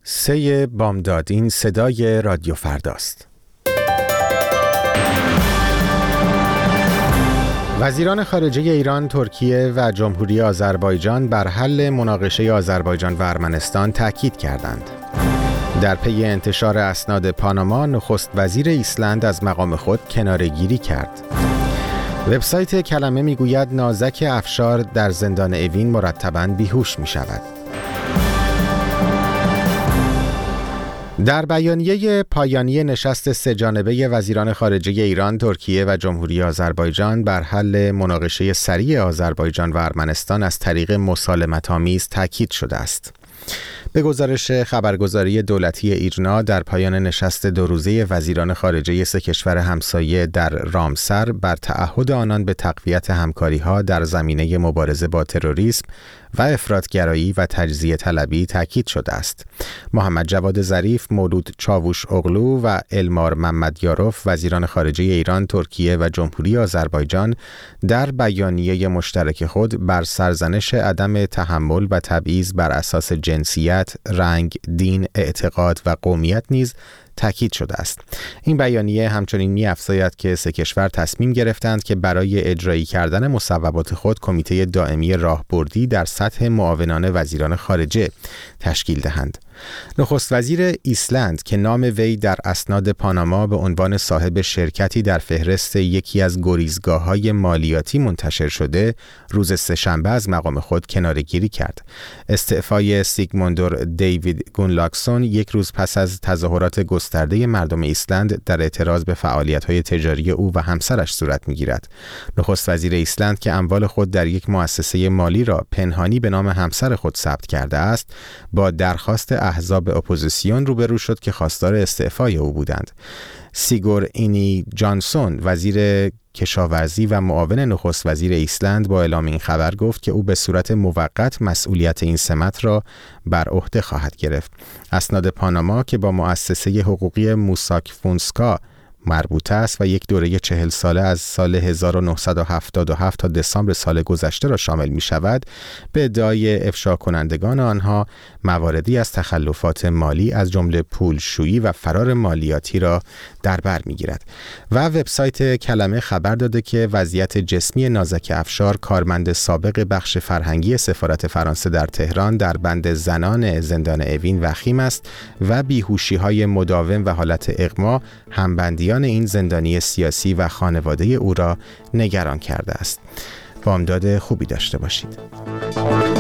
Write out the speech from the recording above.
3 بامداد. این صدای رادیو فرداست. وزیران خارجه ایران، ترکیه و جمهوری آذربایجان بر حل مناقشه آذربایجان و ارمنستان تاکید کردند. در پی انتشار اسناد پاناما، نخست وزیر ایسلند از مقام خود کناره‌گیری کرد. وبسایت کلمه میگوید نازک افشار در زندان اوین مرتباً بیهوش می شود. در بیانیه پایانی نشست سه‌جانبه وزیران خارجه ایران، ترکیه و جمهوری آذربایجان بر حل مناقشه سریع آذربایجان و ارمنستان از طریق مسالمت‌آمیز تاکید شده است. به گزارش خبرگزاری دولتی ایرنا، در پایان نشست 2 روزه وزیران خارجه 3 کشور همسایه در رامسر بر تعهد آنان به تقویت همکاری‌ها در زمینه مبارزه با تروریسم و افراط‌گرایی و تجزیه طلبی تاکید شده است. محمد جواد ظریف، مولود چاووش اغلو و المار ممدیاروف، وزیران خارجه ایران، ترکیه و جمهوری آذربایجان، در بیانیه مشترک خود بر سرزنش عدم تحمل و تبعیض بر اساس جنسیت، رنگ، دین، اعتقاد و قومیت نیز تاکید شده است. این بیانیه همچنین می‌افزاید که 3 کشور تصمیم گرفتند که برای اجرایی کردن مصوبات خود کمیته دائمی راهبردی در سطح معاونان وزیران خارجه تشکیل دهند. نخست وزیر ایسلند که نام وی در اسناد پاناما به عنوان صاحب شرکتی در فهرست یکی از گریزگاه‌های مالیاتی منتشر شده، روز سه‌شنبه از مقام خود کناره‌گیری کرد. استعفای سیگموندور دیوید گونلاکسون 1 روز پس از تظاهرات گسترده مردم ایسلند در اعتراض به فعالیت‌های تجاری او و همسرش صورت می‌گیرد. نخست وزیر ایسلند که اموال خود در یک مؤسسه مالی را پنهانی به نام همسر خود ثبت کرده است، با درخواست احزاب اپوزیسیون روبرو شد که خواستار استعفای او بودند. سیگور اینی جانسون، وزیر کشاورزی و معاون نخست وزیر ایسلند، با اعلام این خبر گفت که او به صورت موقت مسئولیت این سمت را بر عهده خواهد گرفت. اسناد پاناما که با مؤسسه حقوقی موساک فونسکا مربوطه است و یک دوره 40 ساله از سال 1977 تا دسامبر سال گذشته را شامل می شود، به ادعای افشا کنندگان آنها مواردی از تخلفات مالی از جمله پولشویی و فرار مالیاتی را در بر می گیرد. و وبسایت کلمه خبر داده که وضعیت جسمی نازک افشار، کارمند سابق بخش فرهنگی سفارت فرانسه در تهران، در بند زنان زندان اوین وخیم است و بیهوشی‌های مداوم و حالت اغما همبندیان این زندانی سیاسی و خانواده او را نگران کرده است. بامداد خوبی داشته باشید.